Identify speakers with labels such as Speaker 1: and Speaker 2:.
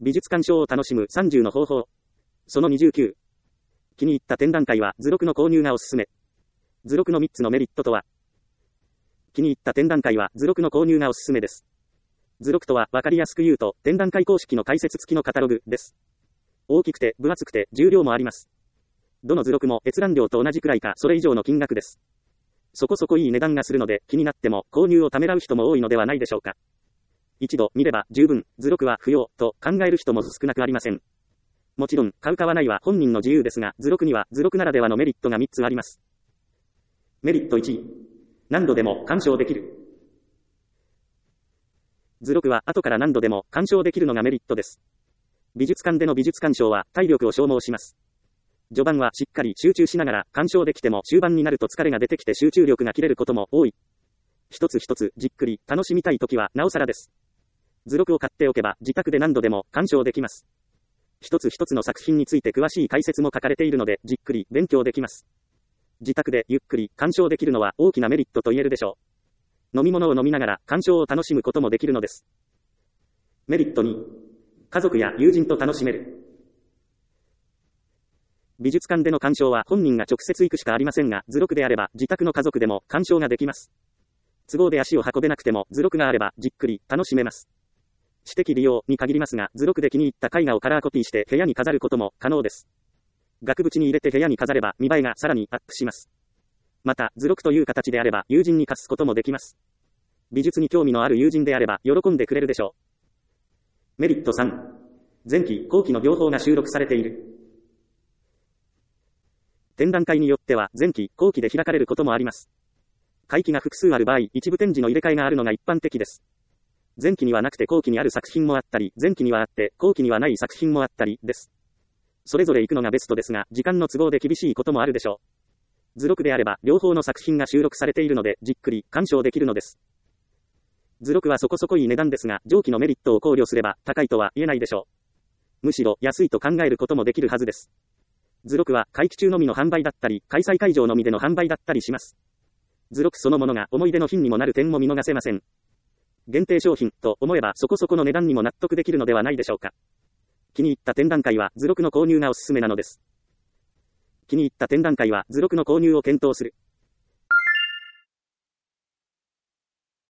Speaker 1: 美術鑑賞を楽しむ30の方法。その29。気に入った展覧会は図録の購入がおすすめ。図録の3つのメリットとは。気に入った展覧会は図録の購入がおすすめです。図録とは分かりやすく言うと、展覧会公式の解説付きのカタログです。大きくて分厚くて重量もあります。どの図録も閲覧料と同じくらいかそれ以上の金額です。そこそこいい値段がするので気になっても購入をためらう人も多いのではないでしょうか。一度見れば十分、図録は不要と考える人も少なくありません。もちろん買う買わないは本人の自由ですが、図録には図録ならではのメリットが3つあります。メリット1、何度でも鑑賞できる。図録は後から何度でも鑑賞できるのがメリットです。美術館での美術鑑賞は体力を消耗します。序盤はしっかり集中しながら鑑賞できても終盤になると疲れが出てきて集中力が切れることも多い。一つ一つじっくり楽しみたいときはなおさらです。図録を買っておけば自宅で何度でも鑑賞できます。一つ一つの作品について詳しい解説も書かれているのでじっくり勉強できます。自宅でゆっくり鑑賞できるのは大きなメリットと言えるでしょう。飲み物を飲みながら鑑賞を楽しむこともできるのです。メリット2、家族や友人と楽しめる。美術館での鑑賞は本人が直接行くしかありませんが、図録であれば自宅の家族でも鑑賞ができます。都合で足を運べなくても図録があればじっくり楽しめます。私的利用に限りますが、図録で気に入った絵画をカラーコピーして部屋に飾ることも可能です。額縁に入れて部屋に飾れば見栄えがさらにアップします。また、図録という形であれば友人に貸すこともできます。美術に興味のある友人であれば喜んでくれるでしょう。メリット3、前期後期の両方が収録されている。展覧会によっては前期後期で開かれることもあります。会期が複数ある場合、一部展示の入れ替えがあるのが一般的です。前期にはなくて後期にある作品もあったり、前期にはあって後期にはない作品もあったりです。それぞれ行くのがベストですが、時間の都合で厳しいこともあるでしょう。図録であれば両方の作品が収録されているのでじっくり鑑賞できるのです。図録はそこそこいい値段ですが、上記のメリットを考慮すれば高いとは言えないでしょう。むしろ安いと考えることもできるはずです。図録は会期中のみの販売だったり、開催会場のみでの販売だったりします。図録そのものが思い出の品にもなる点も見逃せません。限定商品と思えばそこそこの値段にも納得できるのではないでしょうか。気に入った展覧会は図録の購入がおすすめなのです。気に入った展覧会は図録の購入を検討する。